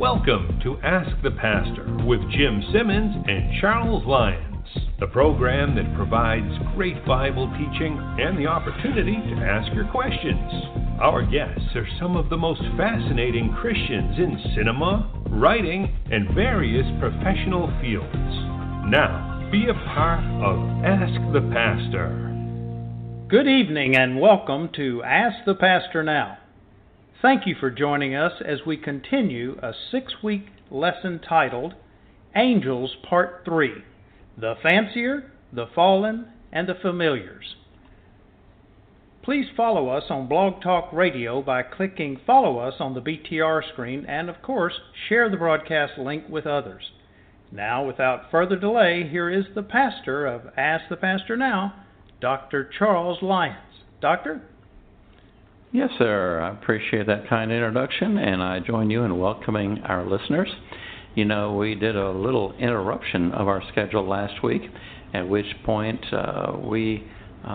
Welcome to Ask the Pastor with Jim Simmons and Charles Lyons, the program that provides great Bible teaching and the opportunity to ask your questions. Our guests are some of the most fascinating Christians in cinema, writing, and various professional fields. Now, be a part of Ask the Pastor. Good evening and welcome to Ask the Pastor Now. Thank you for joining us as we continue a 6-week lesson titled Angels Part 3, The Fancier, the Fallen, and the Familiars. Please follow us on Blog Talk Radio by clicking follow us on the BTR screen and, of course, share the broadcast link with others. Now, without further delay, here is the pastor of Ask the Pastor Now, Dr. Charles Lyons. Doctor? Yes, sir. I appreciate that kind introduction, and I join you in welcoming our listeners. You know, we did a little interruption of our schedule last week, at which point we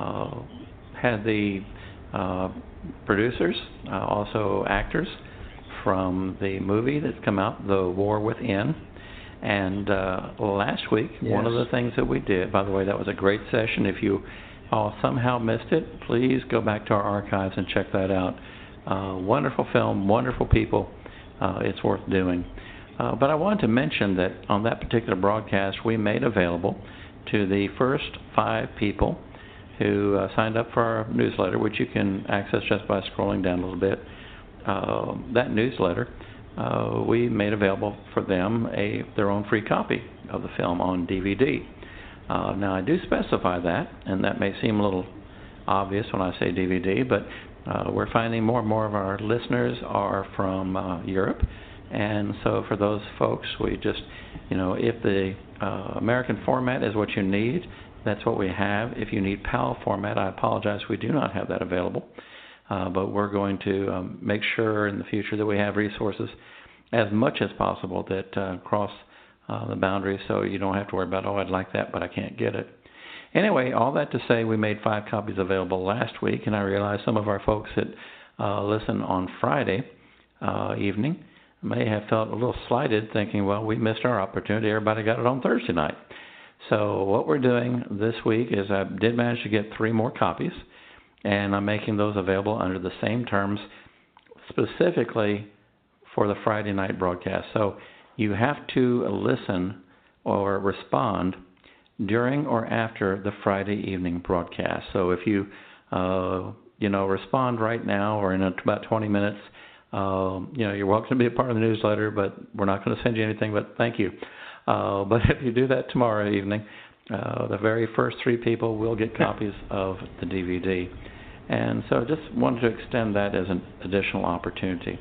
had the producers, also actors, from the movie that's come out, The War Within. And last week, yes, one of the things that we did, by the way, that was a great session. If you somehow missed it, please go back to our archives and check that out. Wonderful film, wonderful people. It's worth doing. But I wanted to mention that on that particular broadcast, we made available to the first 5 people who signed up for our newsletter, which you can access just by scrolling down a little bit. That newsletter, we made available for them their own free copy of the film on DVD. Now, I do specify that, and that may seem a little obvious when I say DVD, but we're finding more and more of our listeners are from Europe, and so for those folks, we just, if the American format is what you need, that's what we have. If you need PAL format, I apologize, we do not have that available, but we're going to make sure in the future that we have resources as much as possible that cross the boundaries, so you don't have to worry about, I'd like that, but I can't get it. Anyway, all that to say, we made 5 copies available last week, and I realized some of our folks that listen on Friday evening may have felt a little slighted, thinking, well, we missed our opportunity. Everybody got it on Thursday night. So what we're doing this week is I did manage to get 3 more copies, and I'm making those available under the same terms specifically for the Friday night broadcast. So you have to listen or respond during or after the Friday evening broadcast. So if you, respond right now or in about 20 minutes, you're welcome to be a part of the newsletter, but we're not going to send you anything, but thank you. But if you do that tomorrow evening, the very first 3 people will get copies of the DVD. And so just wanted to extend that as an additional opportunity.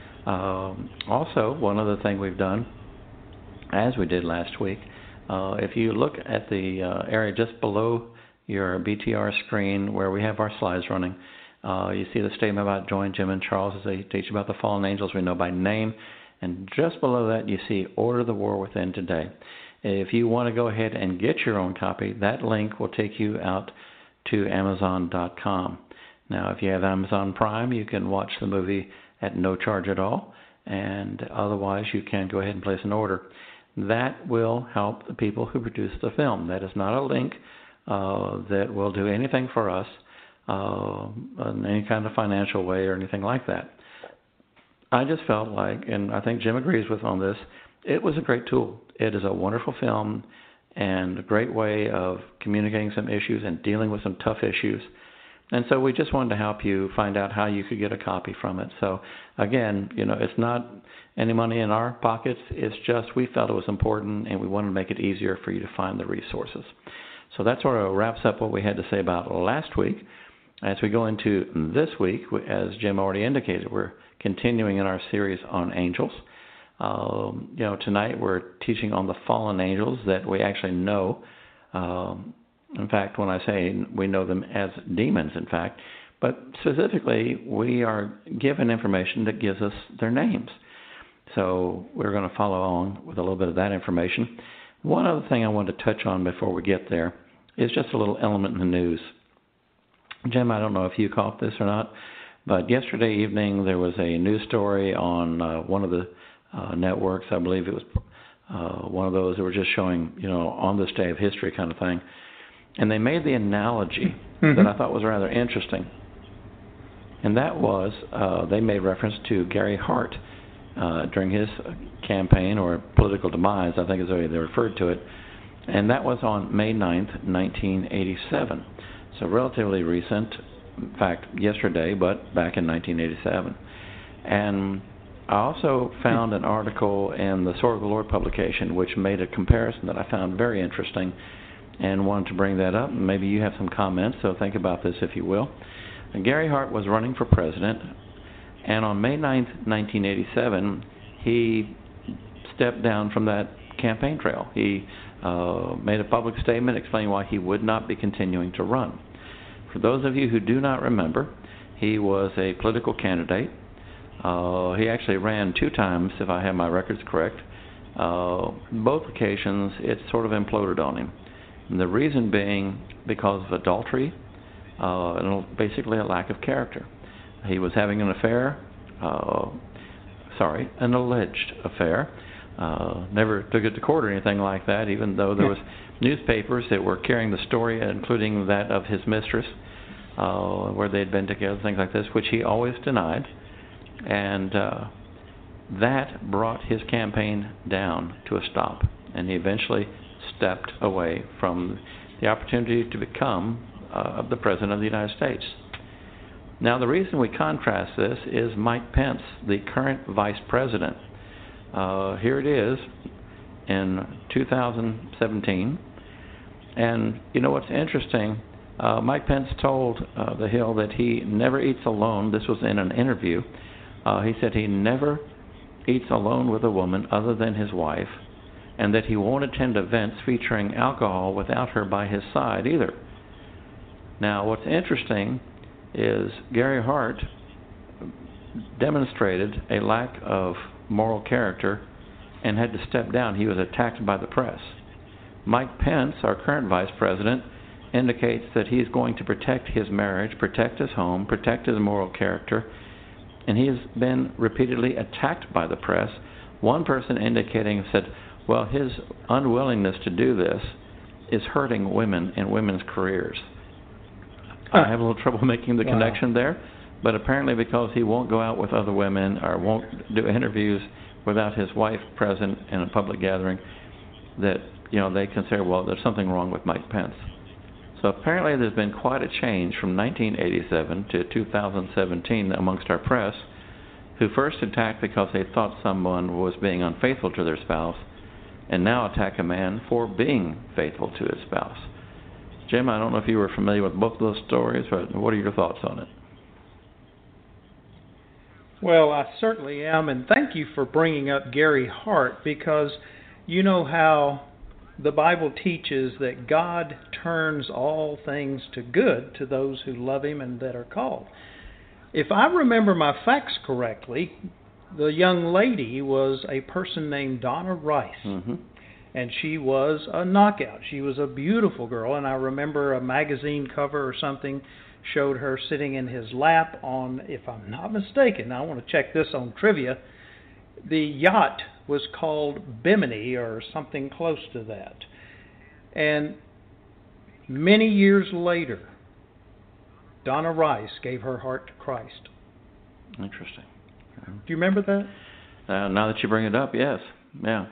Also, one other thing we've done, as we did last week, if you look at the area just below your BTR screen where we have our slides running, you see the statement about join Jim and Charles as they teach about the fallen angels we know by name. And just below that, you see Order the War Within today. If you want to go ahead and get your own copy, that link will take you out to Amazon.com. Now, if you have Amazon Prime, you can watch the movie at no charge at all, and otherwise you can go ahead and place an order. That will help the people who produce the film. That is not a link that will do anything for us in any kind of financial way or anything like that. I just felt like, and I think Jim agrees with on this, it was a great tool. It is a wonderful film and a great way of communicating some issues and dealing with some tough issues. And so we just wanted to help you find out how you could get a copy from it. So again, it's not any money in our pockets. It's just we felt it was important and we wanted to make it easier for you to find the resources. So that sort of wraps up what we had to say about last week. As we go into this week, as Jim already indicated, we're continuing in our series on angels. Tonight we're teaching on the fallen angels that we actually know. In fact, when I say we know them as demons, in fact, but specifically we are given information that gives us their names. So we're going to follow along with a little bit of that information. One other thing I wanted to touch on before we get there is just a little element in the news. Jim, I don't know if you caught this or not, but yesterday evening there was a news story on one of the networks. I believe it was one of those that were just showing, on this day of history kind of thing. And they made the analogy that I thought was rather interesting. And that was, they made reference to Gary Hart during his campaign, or political demise, I think is the way they referred to it. And that was on May 9th, 1987. So relatively recent, in fact, yesterday, but back in 1987. And I also found an article in the Sword of the Lord publication which made a comparison that I found very interesting and wanted to bring that up. Maybe you have some comments, so think about this if you will. And Gary Hart was running for president, and on May 9th, 1987, he stepped down from that campaign trail. He made a public statement explaining why he would not be continuing to run. For those of you who do not remember, he was a political candidate. He actually ran 2 times, if I have my records correct. Both occasions, it sort of imploded on him. And the reason being because of adultery, and basically a lack of character. He was having an affair, an alleged affair. Never took it to court or anything like that, even though there was newspapers that were carrying the story, including that of his mistress, where they'd been together, things like this, which he always denied. And that brought his campaign down to a stop, and he eventually stepped away from the opportunity to become the President of the United States. Now, the reason we contrast this is Mike Pence, the current Vice President. Here it is in 2017. And you know what's interesting? Mike Pence told The Hill that he never eats alone. This was in an interview. He said he never eats alone with a woman other than his wife, and that he won't attend events featuring alcohol without her by his side either. Now, what's interesting is Gary Hart demonstrated a lack of moral character and had to step down. He was attacked by the press. Mike Pence, our current vice president, indicates that he's going to protect his marriage, protect his home, protect his moral character, and he has been repeatedly attacked by the press. One person indicating said, well, his unwillingness to do this is hurting women and women's careers. I have a little trouble making the connection there, but apparently because he won't go out with other women or won't do interviews without his wife present in a public gathering, that they consider, well, there's something wrong with Mike Pence. So apparently there's been quite a change from 1987 to 2017 amongst our press, who first attacked because they thought someone was being unfaithful to their spouse, and now attack a man for being faithful to his spouse. Jim, I don't know if you were familiar with both of those stories, but what are your thoughts on it? Well, I certainly am, and thank you for bringing up Gary Hart, because you know how the Bible teaches that God turns all things to good to those who love Him and that are called. If I remember my facts correctly, the young lady was a person named Donna Rice. Mm-hmm. And she was a knockout. She was a beautiful girl, and I remember a magazine cover or something showed her sitting in his lap on, if I'm not mistaken, I want to check this on trivia, the yacht was called Bimini or something close to that. And many years later, Donna Rice gave her heart to Christ. Interesting. Do you remember that? Now that you bring it up, yes. Yeah.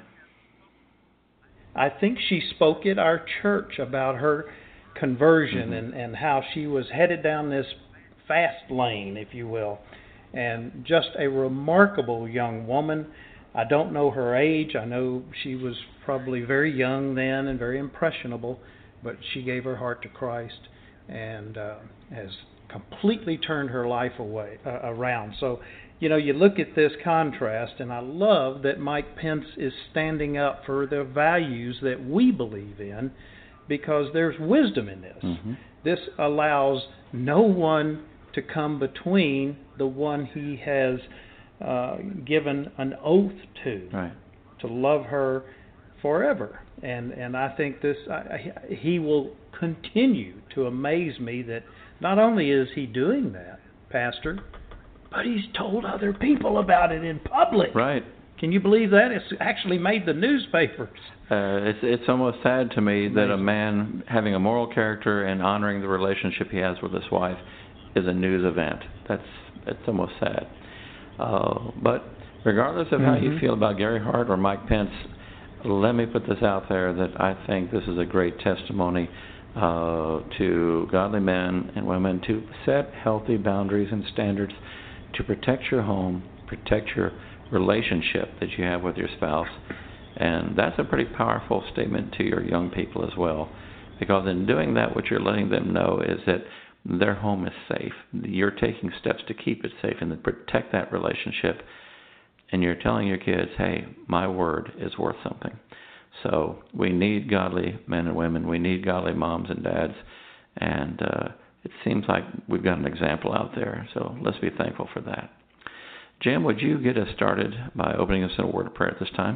I think she spoke at our church about her conversion and how she was headed down this fast lane, if you will. And just a remarkable young woman. I don't know her age. I know she was probably very young then and very impressionable, but she gave her heart to Christ and has completely turned her life around. So, you look at this contrast, and I love that Mike Pence is standing up for the values that we believe in, because there's wisdom in this. Mm-hmm. This allows no one to come between the one he has given an oath to, right, to love her forever. And I think he will continue to amaze me that not only is he doing that, Pastor, but he's told other people about it in public. Right. Can you believe that? It's actually made the newspapers. It's almost sad to me that a man having a moral character and honoring the relationship he has with his wife is a news event. It's almost sad. But regardless of how you feel about Gary Hart or Mike Pence, let me put this out there that I think this is a great testimony to godly men and women to set healthy boundaries and standards to protect your home, protect your relationship that you have with your spouse. And that's a pretty powerful statement to your young people as well, because in doing that, what you're letting them know is that their home is safe. You're taking steps to keep it safe and to protect that relationship. And you're telling your kids, hey, my word is worth something. So we need godly men and women. We need godly moms and dads. And it seems like we've got an example out there. So let's be thankful for that. Jim, would you get us started by opening us in a word of prayer at this time?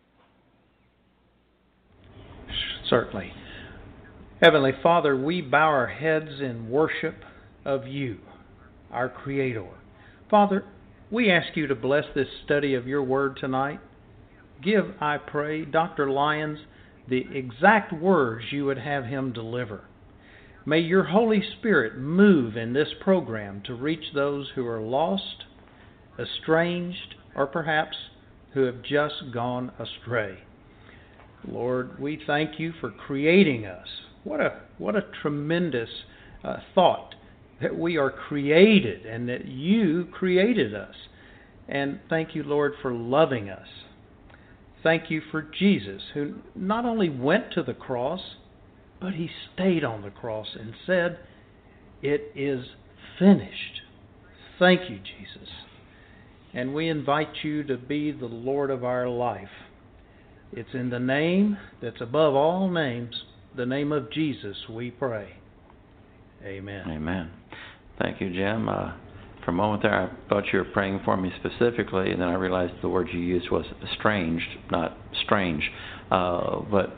Certainly. Heavenly Father, we bow our heads in worship of you, our Creator. Father, we ask you to bless this study of your word tonight. Give, I pray, Dr. Lyons the exact words you would have him deliver. May your Holy Spirit move in this program to reach those who are lost, estranged, or perhaps who have just gone astray. Lord, we thank you for creating us. What a tremendous thought that we are created and that you created us. And thank you, Lord, for loving us. Thank you for Jesus, who not only went to the cross, but he stayed on the cross and said, "It is finished." Thank you, Jesus. And we invite you to be the Lord of our life. It's in the name that's above all names, the name of Jesus, we pray. Amen. Amen. Thank you, Jim. For a moment there, I thought you were praying for me specifically, and then I realized the word you used was estranged, not strange. But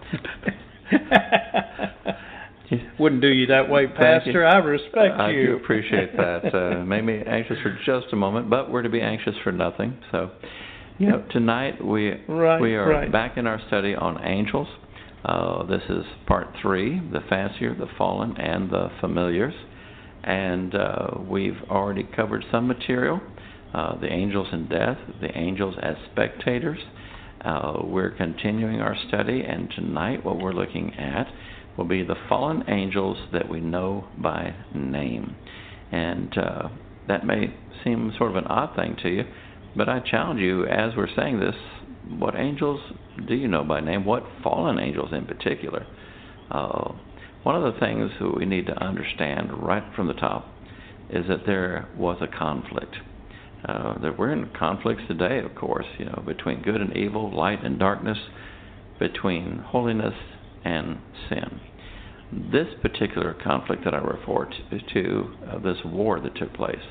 wouldn't do you that way, Pastor. I respect you. I do appreciate that. Made me anxious for just a moment, but we're to be anxious for nothing. So, tonight we are back in our study on angels. This is part 3, the fancier, the fallen, and the familiars. And we've already covered some material, the angels in death, the angels as spectators. We're continuing our study, and tonight what we're looking at will be the fallen angels that we know by name. And that may seem sort of an odd thing to you, but I challenge you as we're saying this, what angels do you know by name? What fallen angels in particular? One of the things that we need to understand right from the top is that there was a conflict. That we're in conflicts today, of course, between good and evil, light and darkness, between holiness and sin. This particular conflict that I refer to, this war that took place,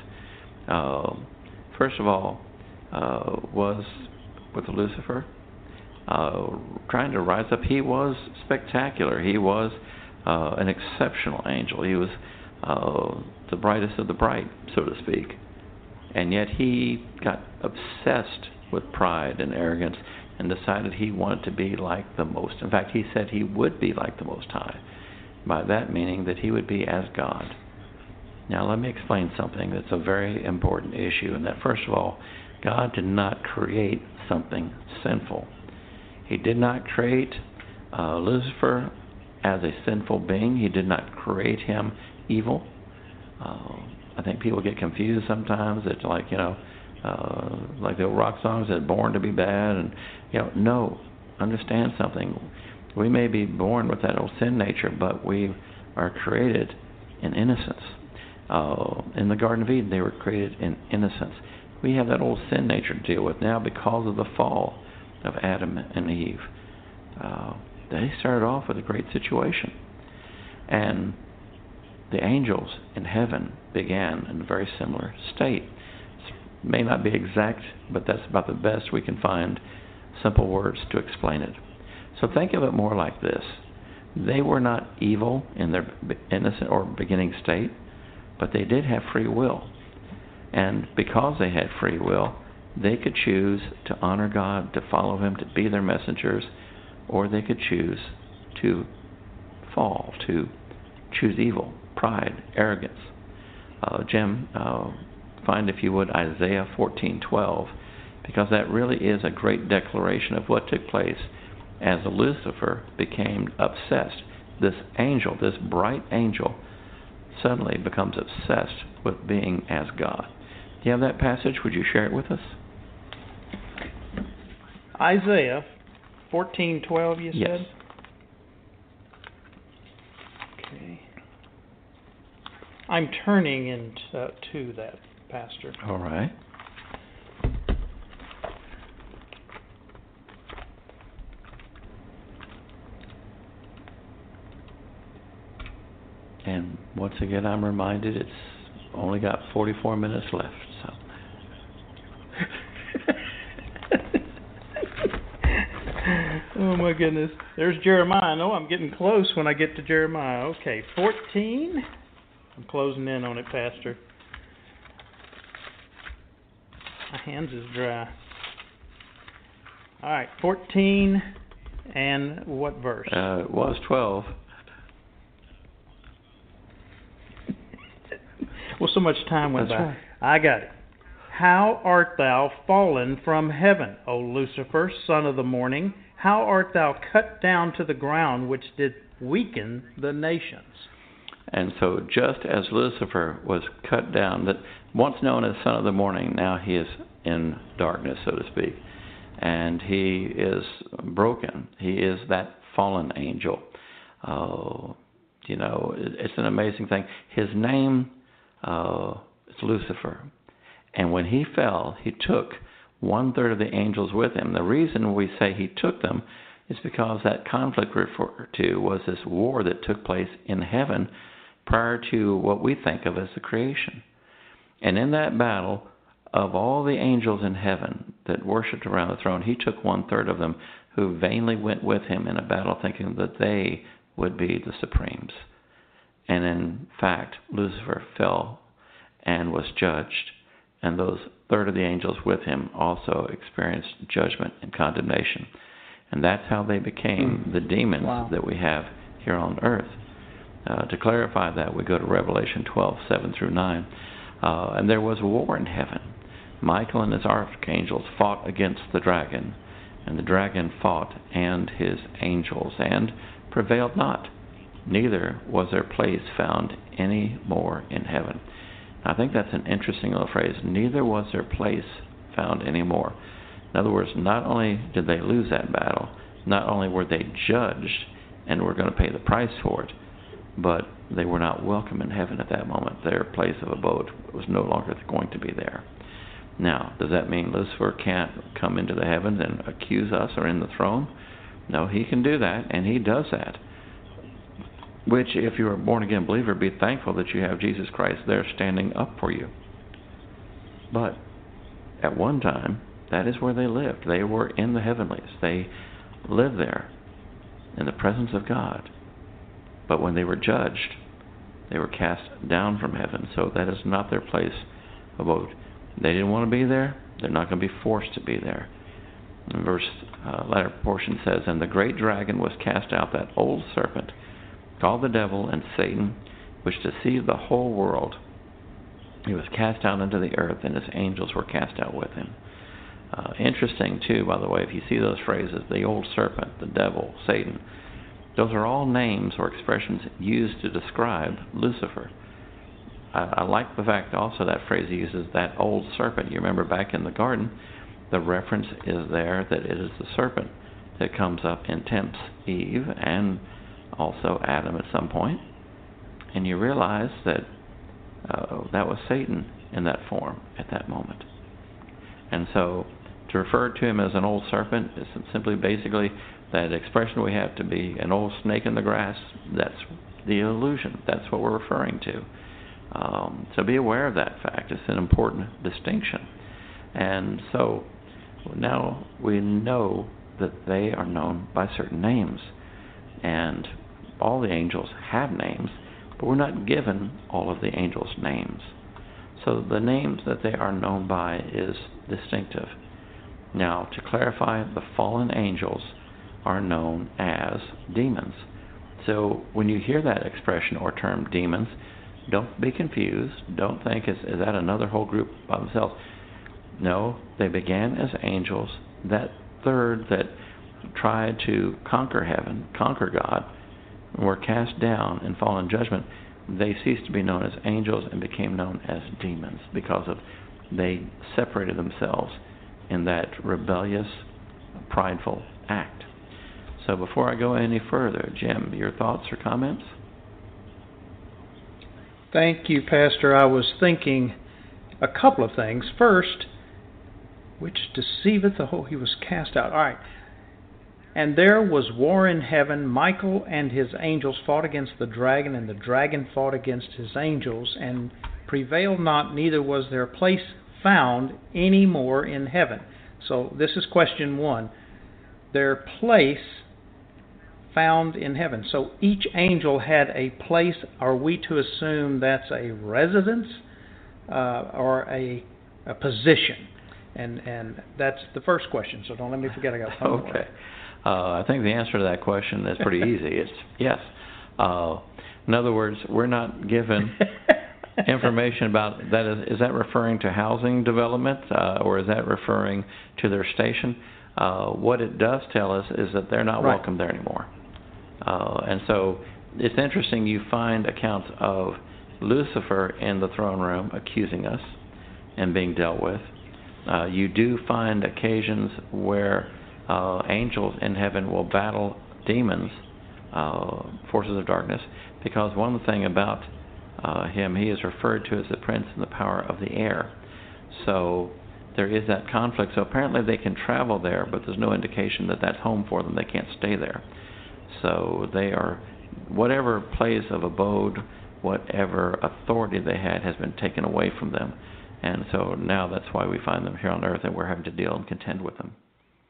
first of all, was with Lucifer, trying to rise up. He was spectacular. He was an exceptional angel. He was the brightest of the bright, so to speak. And yet he got obsessed with pride and arrogance and decided he wanted to be like the Most. In fact, he said he would be like the Most High. By that meaning that he would be as God. Now let me explain something that's a very important issue, and that first of all, God did not create something sinful. He did not create Lucifer as a sinful being. He did not create him evil. I think people get confused sometimes. It's like, like the old rock songs that born to be bad. And, no, understand something. We may be born with that old sin nature, but we are created in innocence. In the Garden of Eden, they were created in innocence. We have that old sin nature to deal with now because of the fall of Adam and Eve. They started off with a great situation. And the angels in heaven began in a very similar state. It may not be exact, but that's about the best we can find simple words to explain it. So think of it more like this. They were not evil in their innocent or beginning state, but they did have free will. And because they had free will, They could choose to honor God, to follow Him, to be their messengers, or they could choose to fall, to choose evil, pride, arrogance. Jim, find, if you would, Isaiah 14:12, because that really is a great declaration of what took place as Lucifer became obsessed. This angel, this bright angel, suddenly becomes obsessed with being as God. Do you have that passage? Would you share it with us? Isaiah 14:12, you said? Yes. Okay. I'm turning to that, Pastor. All right. And once again, I'm reminded it's only got 44 minutes left. So. Oh my goodness. There's Jeremiah. I know I'm getting close when I get to Jeremiah. Okay, 14. I'm closing in on it, Pastor. My hands is dry. All right, 14 and what verse? It was 12. Well, so much time went That's by. right. I got it. How art thou fallen from heaven, O Lucifer, son of the morning? How art thou cut down to the ground, which did weaken the nations? And so just as Lucifer was cut down, that once known as son of the morning, now he is in darkness, so to speak. And he is broken. He is that fallen angel. It's an amazing thing. His name is Lucifer. And when he fell, he took 1/3 of the angels with him. The reason we say he took them is because that conflict referred to was this war that took place in heaven prior to what we think of as the creation. And in that battle, of all the angels in heaven that worshipped around the throne, he took 1/3 of them who vainly went with him in a battle thinking that they would be the supremes. And in fact, Lucifer fell and was judged, and those 1/3 of the angels with him also experienced judgment and condemnation. And that's how they became the demons that we have here on earth. To clarify that, we go to Revelation 12:7-9. And there was war in heaven. Michael and his archangels fought against the dragon, and the dragon fought and his angels, and prevailed not. Neither was their place found any more in heaven. I think that's an interesting little phrase. Neither was their place found any more. In other words, not only did they lose that battle, not only were they judged and were going to pay the price for it, but they were not welcome in heaven at that moment. Their place of abode was no longer going to be there. Now, does that mean Lucifer can't come into the heavens and accuse us or in the throne? No, he can do that, and he does that. Which, if you're a born-again believer, be thankful that you have Jesus Christ there standing up for you. But at one time, that is where they lived. They were in the heavenlies. They lived there in the presence of God. But when they were judged, they were cast down from heaven. So that is not their place of abode. They didn't want to be there. They're not going to be forced to be there. And latter portion says, and the great dragon was cast out, that old serpent, called the devil and Satan, which deceived the whole world. He was cast out into the earth, and his angels were cast out with him. Interesting, too, by the way, if you see those phrases, the old serpent, the devil, Satan, those are all names or expressions used to describe Lucifer. I like the fact also that phrase uses that old serpent. You remember back in the garden, the reference is there that it is the serpent that comes up and tempts Eve and also Adam at some point. And you realize that that was Satan in that form at that moment. And so to refer to him as an old serpent is simply basically that expression we have to be an old snake in the grass. That's the illusion. That's what we're referring to. So be aware of that fact. It's an important distinction. And so now we know that they are known by certain names. And all the angels have names, but we're not given all of the angels' names. So the names that they are known by is distinctive. Now, to clarify, the fallen angels are known as demons. So when you hear that expression or term demons, don't be confused. Don't think, is that another whole group by themselves? No, they began as angels. That third that tried to conquer heaven, conquer God, were cast down and fall in judgment. They ceased to be known as angels and became known as demons because of they separated themselves in that rebellious, prideful act. So before I go any further, Jim, your thoughts or comments? Thank you, Pastor. I was thinking a couple of things. First, which deceiveth the whole, he was cast out. All right. And there was war in heaven. Michael and his angels fought against the dragon, and the dragon fought against his angels, and prevailed not, neither was their place found any more in heaven. So this is question one. Their place found in heaven. So each angel had a place. Are we to assume that's a residence or a position? And that's the first question. So don't let me forget I got one more. Okay. I think the answer to that question is pretty easy. It's yes. In other words, we're not given information about that. Is that referring to housing development, or is that referring to their station? What it does tell us is that they're not welcome there anymore. And so it's interesting. You find accounts of Lucifer in the throne room accusing us and being dealt with. You do find occasions where angels in heaven will battle demons, forces of darkness, because one thing about him, he is referred to as the prince and the power of the air. So there is that conflict. So apparently they can travel there, but there's no indication that that's home for them. They can't stay there. So they are, whatever place of abode, whatever authority they had has been taken away from them. And so now that's why we find them here on earth, and we're having to deal and contend with them.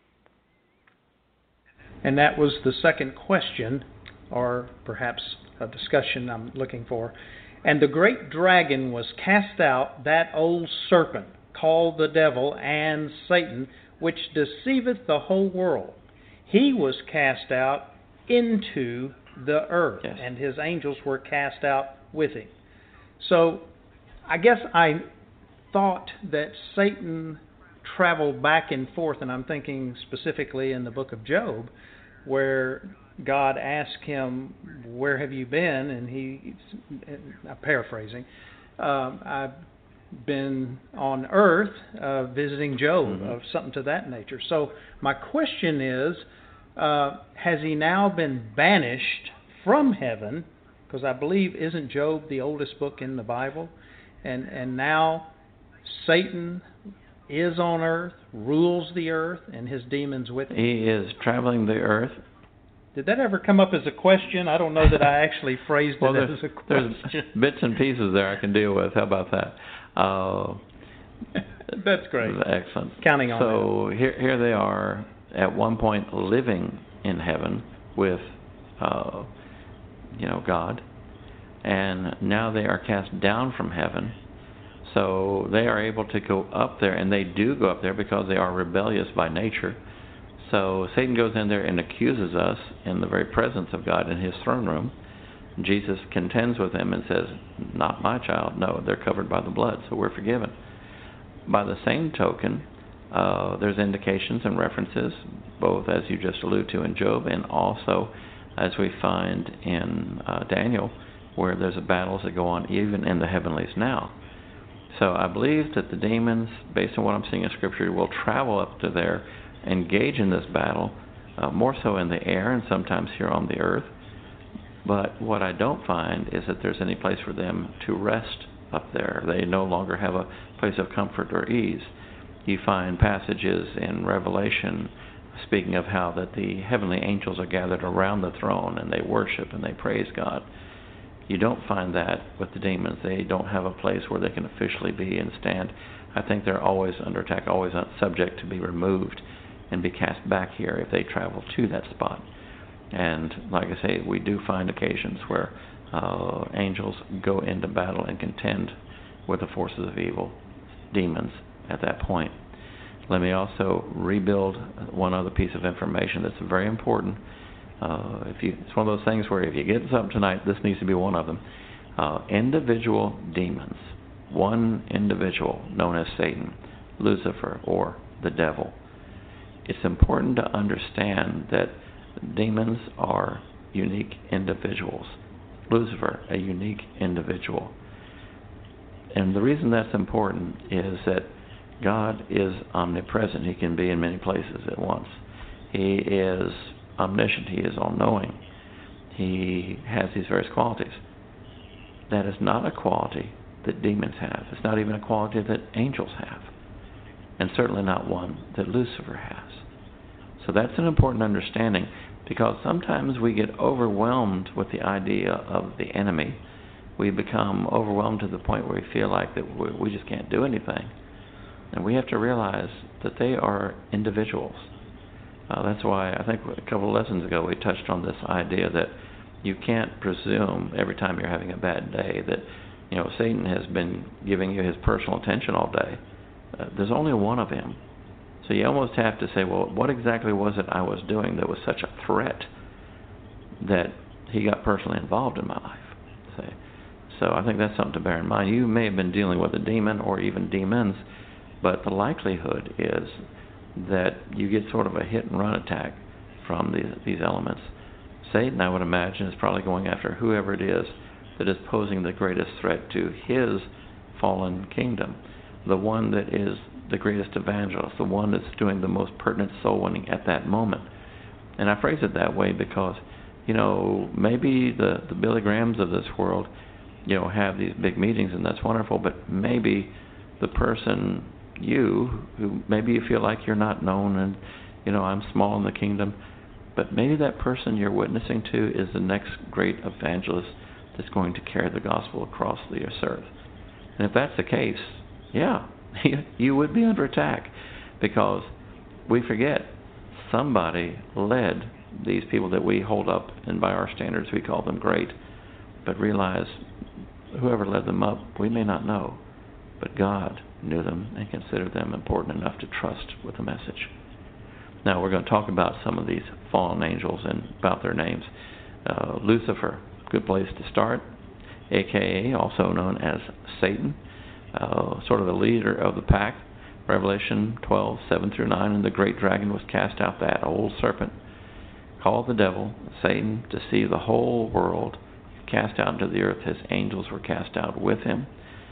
And that was the second question, or perhaps a discussion I'm looking for. And the great dragon was cast out, that old serpent, called the devil and Satan, which deceiveth the whole world. He was cast out into the earth, yes, and his angels were cast out with him. So I guess I thought that Satan traveled back and forth, and I'm thinking specifically in the book of Job, where God asked him, where have you been? And I'm paraphrasing, I've been on earth visiting Job, of something to that nature. So my question is, has he now been banished from heaven? Because I believe, isn't Job the oldest book in the Bible? And now Satan is on earth, rules the earth, and his demons with him. He is traveling the earth. Did that ever come up as a question? I don't know that I actually phrased it as a question. There's bits and pieces there I can deal with. How about that? That's great. Excellent. Counting on so that. Here they are at one point living in heaven with God, and now they are cast down from heaven. So they are able to go up there, and they do go up there because they are rebellious by nature. So Satan goes in there and accuses us in the very presence of God in his throne room. Jesus contends with him and says, not my child. No, they're covered by the blood, so we're forgiven. By the same token, there's indications and references, both as you just alluded to in Job, and also as we find in Daniel, where there's battles that go on even in the heavenlies now. So I believe that the demons, based on what I'm seeing in Scripture, will travel up to there, engage in this battle, more so in the air and sometimes here on the earth. But what I don't find is that there's any place for them to rest up there. They no longer have a place of comfort or ease. You find passages in Revelation speaking of how that the heavenly angels are gathered around the throne and they worship and they praise God. You don't find that with the demons. They don't have a place where they can officially be and stand. I think they're always under attack, always subject to be removed and be cast back here if they travel to that spot. And like I say, we do find occasions where angels go into battle and contend with the forces of evil, demons, at that point. Let me also rebuild one other piece of information that's very important. It's one of those things where if you get something tonight, this needs to be one of them. Individual demons, one individual known as Satan, Lucifer, or the devil. It's important to understand that demons are unique individuals. Lucifer, a unique individual. And the reason that's important is that God is omnipresent. He can be in many places at once. He is omniscient. He is all-knowing. He has these various qualities. That is not a quality that demons have. It's not even a quality that angels have. And certainly not one that Lucifer has. So that's an important understanding, because sometimes we get overwhelmed with the idea of the enemy. We become overwhelmed to the point where we feel like that we just can't do anything. And we have to realize that they are individuals. That's why I think a couple of lessons ago we touched on this idea that you can't presume every time you're having a bad day that, Satan has been giving you his personal attention all day. There's only one of him. So you almost have to say, well, what exactly was it I was doing that was such a threat that he got personally involved in my life? So I think that's something to bear in mind. You may have been dealing with a demon or even demons, but the likelihood is that you get sort of a hit-and-run attack from these elements. Satan, I would imagine, is probably going after whoever it is that is posing the greatest threat to his fallen kingdom, the one that is the greatest evangelist, the one that's doing the most pertinent soul winning at that moment. And I phrase it that way because, maybe the Billy Grahams of this world, have these big meetings, and that's wonderful, but maybe the person, who maybe you feel like you're not known and, I'm small in the kingdom, but maybe that person you're witnessing to is the next great evangelist that's going to carry the gospel across the earth. And if that's the case, yeah, you would be under attack, because we forget somebody led these people that we hold up, and by our standards we call them great, but realize whoever led them up, we may not know, but God knew them and considered them important enough to trust with the message. Now we're going to talk about some of these fallen angels and about their names. Lucifer, good place to start, a.k.a. also known as Satan, sort of the leader of the pack. Revelation 12:7-9, and the great dragon was cast out, that old serpent, called the devil, Satan, to see the whole world cast out into the earth. His angels were cast out with him.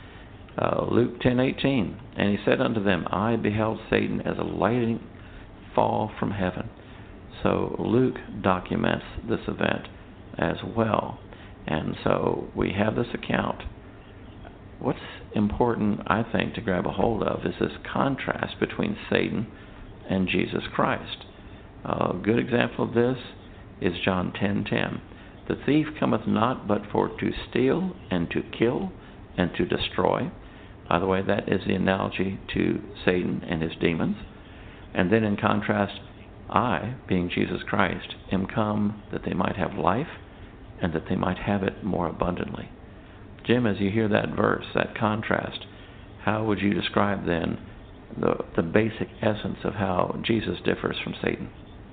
Luke 10:18, and he said unto them, I beheld Satan as a lightning fall from heaven. So Luke documents this event as well. And so we have this account. What's important, I think, to grab a hold of is this contrast between Satan and Jesus Christ. A good example of this is John 10:10. The thief cometh not but for to steal and to kill and to destroy. By the way, that is the analogy to Satan and his demons. And then in contrast, I, being Jesus Christ, am come that they might have life and that they might have it more abundantly. Jim, as you hear that verse, that contrast, how would you describe then the basic essence of how Jesus differs from Satan?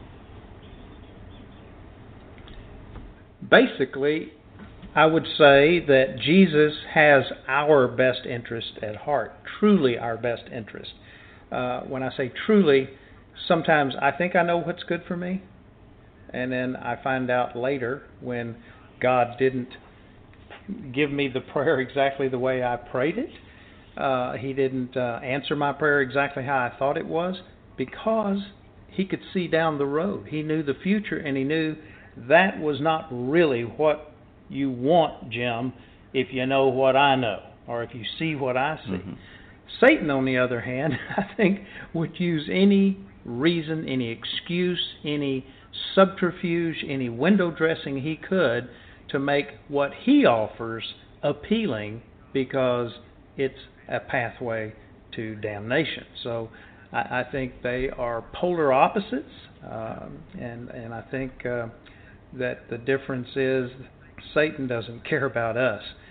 Basically, I would say that Jesus has our best interest at heart, truly our best interest. When I say truly, sometimes I think I know what's good for me, and then I find out later when God didn't give me the prayer exactly the way I prayed it. He didn't answer my prayer exactly how I thought it was, because he could see down the road. He knew the future, and he knew that was not really what you want, Jim, if you know what I know, or if you see what I see. Mm-hmm. Satan, on the other hand, I think would use any reason, any excuse, any subterfuge, any window dressing he could to make what he offers appealing, because it's a pathway to damnation. So I think they are polar opposites, and I think that the difference is Satan doesn't care about us.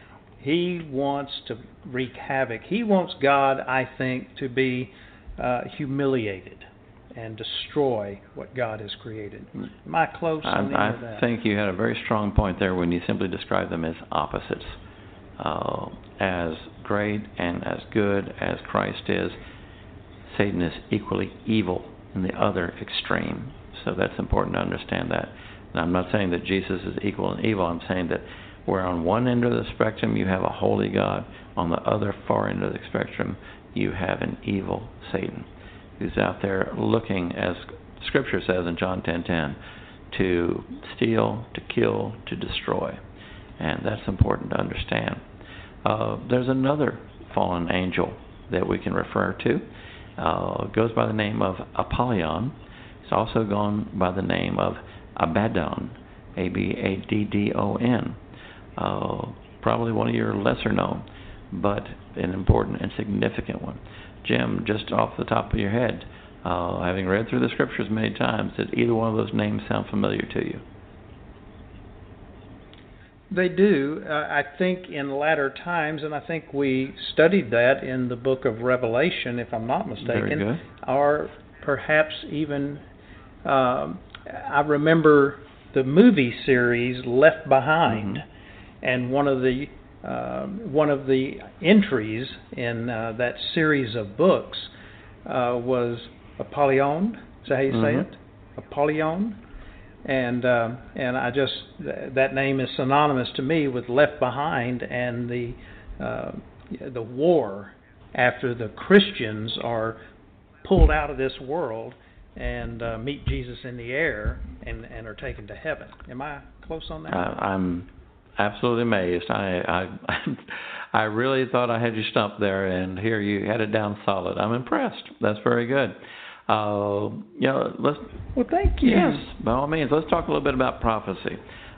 He wants to wreak havoc. He wants God, I think, to be humiliated and destroy what God has created. Am I close on any of that? I think you had a very strong point there when you simply described them as opposites. As great and as good as Christ is, Satan is equally evil in the other extreme. So that's important to understand that. And I'm not saying that Jesus is equal in evil. I'm saying that where on one end of the spectrum you have a holy God, on the other far end of the spectrum you have an evil Satan who's out there looking, as Scripture says in John 10:10, to steal, to kill, to destroy. And that's important to understand. There's another fallen angel that we can refer to. It goes by the name of Apollyon. It's also gone by the name of Abaddon, Abaddon. Probably one of your lesser known, but an important and significant one. Jim, just off the top of your head, having read through the Scriptures many times, did either one of those names sound familiar to you? They do. I think in latter times, and I think we studied that in the book of Revelation, if I'm not mistaken. Very good. Or perhaps even, I remember the movie series Left Behind, and one of the entries in that series of books was Apollyon. Is that how you say it? Apollyon. And I just, that name is synonymous to me with Left Behind and the war after the Christians are pulled out of this world and meet Jesus in the air and are taken to heaven. Am I close on that? I'm absolutely amazed. I really thought I had you stumped there, and here you had it down solid. I'm impressed. That's very good. Let's. Well, thank you. Yes, by all means. Let's talk a little bit about prophecy,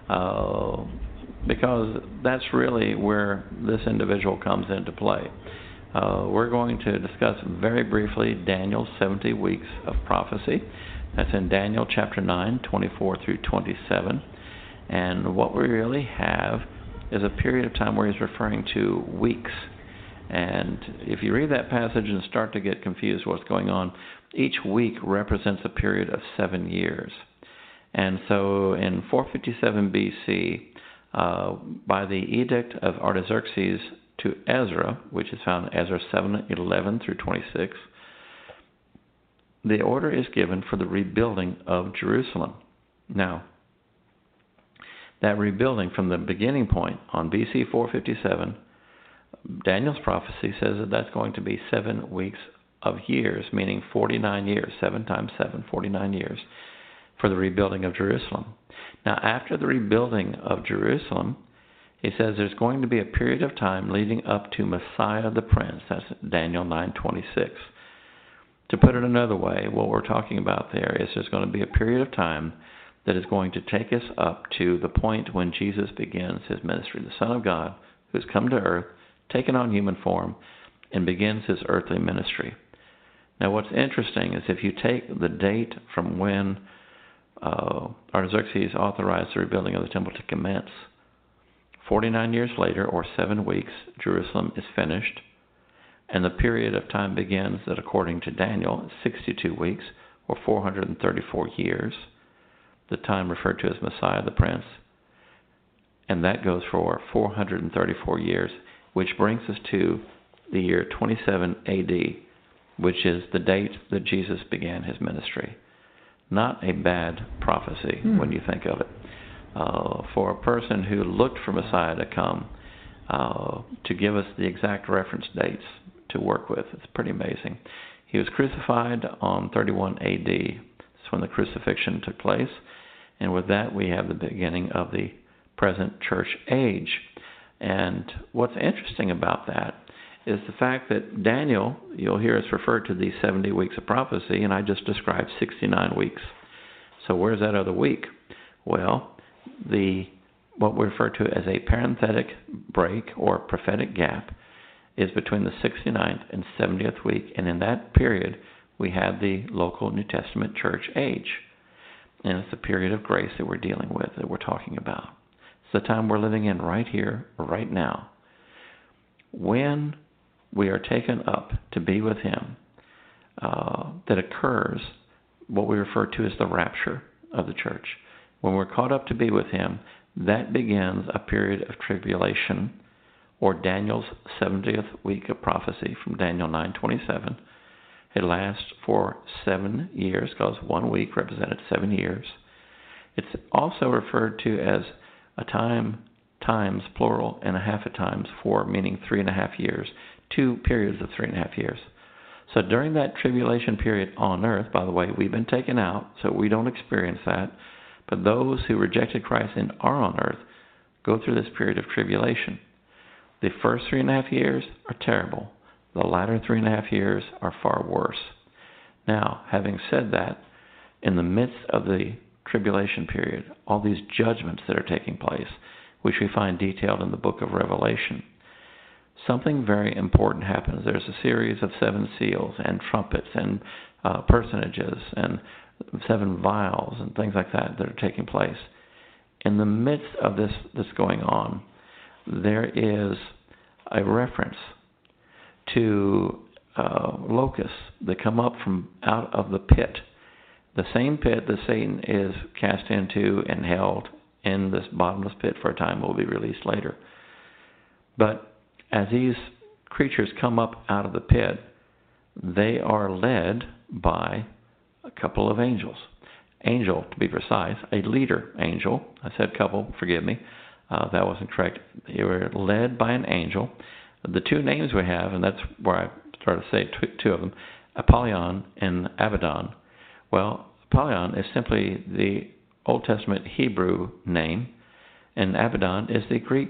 because that's really where this individual comes into play. We're going to discuss very briefly Daniel's 70 weeks of prophecy. That's in Daniel chapter 9, 24 through 27. And what we really have is a period of time where he's referring to weeks. And if you read that passage and start to get confused what's going on, each week represents a period of 7 years. And so in 457 BC, by the edict of Artaxerxes to Ezra, which is found in Ezra 7:11 through 26, the order is given for the rebuilding of Jerusalem. Now, that rebuilding from the beginning point on BC 457, Daniel's prophecy says that that's going to be 7 weeks of years, meaning 49 years, 7 times 7, 49 years, for the rebuilding of Jerusalem. Now, after the rebuilding of Jerusalem, he says there's going to be a period of time leading up to Messiah the Prince. That's Daniel 9:26. To put it another way, what we're talking about there is there's going to be a period of time that is going to take us up to the point when Jesus begins his ministry, the Son of God, who's come to earth, taken on human form, and begins his earthly ministry. Now, what's interesting is if you take the date from when Artaxerxes authorized the rebuilding of the temple to commence, 49 years later, or 7 weeks, Jerusalem is finished, and the period of time begins that, according to Daniel, is 62 weeks, or 434 years, the time referred to as Messiah the Prince, and that goes for 434 years, which brings us to the year 27 AD, which is the date that Jesus began his ministry. Not a bad prophecy when you think of it. For a person who looked for Messiah to come, to give us the exact reference dates to work with, it's pretty amazing. He was crucified on 31 AD. That's when the crucifixion took place. And with that, we have the beginning of the present church age. And what's interesting about that is the fact that Daniel, you'll hear us refer to these 70 weeks of prophecy, and I just described 69 weeks. So where's that other week? Well, what we refer to as a parenthetic break or prophetic gap is between the 69th and 70th week, and in that period we have the local New Testament church age. And it's the period of grace that we're dealing with, that we're talking about. It's the time we're living in right here, right now. when we are taken up to be with him, that occurs what we refer to as the rapture of the church. When we're caught up to be with him, that begins a period of tribulation, or Daniel's 70th week of prophecy from Daniel 9:27. It lasts for 7 years, because 1 week represented 7 years. It's also referred to as a time, times, plural, and a half a times, 4, meaning 3.5 years, 2 periods of 3.5 years. So during that tribulation period on earth, by the way, we've been taken out, so we don't experience that. But those who rejected Christ and are on earth go through this period of tribulation. The first 3.5 years are terrible. The latter 3.5 years are far worse. Now, having said that, in the midst of the tribulation period, all these judgments that are taking place, which we find detailed in the book of Revelation, something very important happens. There's a series of 7 seals and trumpets and personages and 7 vials and things like that that are taking place. In the midst of this going on, there is a reference to locusts that come up from out of the pit. The same pit that Satan is cast into and held in this bottomless pit for a time will be released later. But as these creatures come up out of the pit, they are led by a couple of angels. Angel, to be precise, a leader angel. I said couple, forgive me. That wasn't correct. They were led by an angel. The 2 names we have, and that's where I started to say 2 of them, Apollyon and Abaddon. Well, Apollyon is simply the Old Testament Hebrew name, and Abaddon is the Greek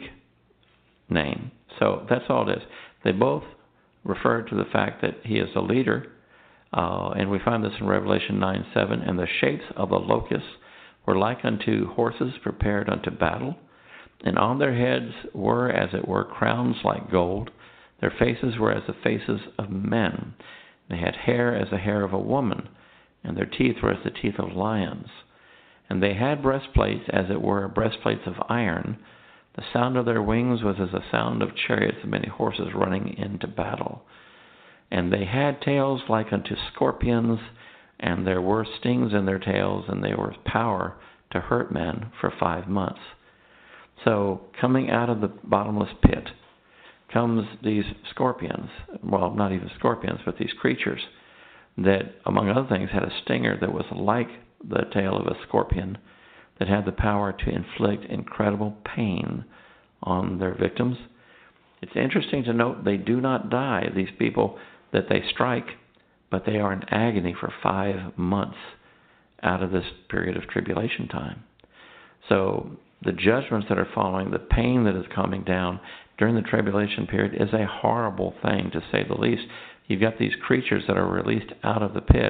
name. So that's all it is. They both refer to the fact that he is a leader, and we find this in Revelation 9:7. And the shapes of the locusts were like unto horses prepared unto battle, and on their heads were, as it were, crowns like gold. Their faces were as the faces of men. They had hair as the hair of a woman, and their teeth were as the teeth of lions. And they had breastplates, as it were, breastplates of iron. The sound of their wings was as the sound of chariots of many horses running into battle. And they had tails like unto scorpions, and there were stings in their tails, and they were power to hurt men for 5 months. So coming out of the bottomless pit comes these scorpions, well, not even scorpions, but these creatures that, among other things, had a stinger that was like the tail of a scorpion, that had the power to inflict incredible pain on their victims. It's interesting to note they do not die, these people that they strike, but they are in agony for 5 months out of this period of tribulation time. So the judgments that are following, the pain that is coming down during the tribulation period is a horrible thing, to say the least. You've got these creatures that are released out of the pit.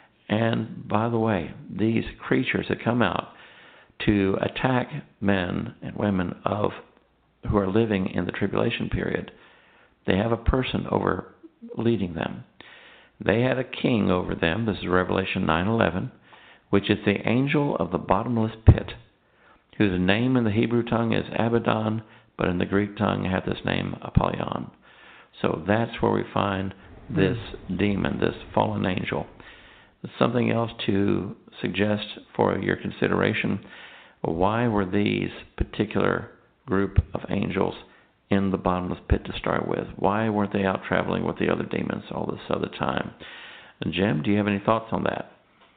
And by the way, these creatures that come out to attack men and women who are living in the tribulation period, they have a person over leading them. They had a king over them. This is Revelation 9:11, which is the angel of the bottomless pit, whose name in the Hebrew tongue is Abaddon, but in the Greek tongue had this name Apollyon. So that's where we find this demon, this fallen angel. Something else to suggest for your consideration: why were these particular group of angels in the bottomless pit to start with? Why weren't they out traveling with the other demons all this other time? And Jim, do you have any thoughts on that?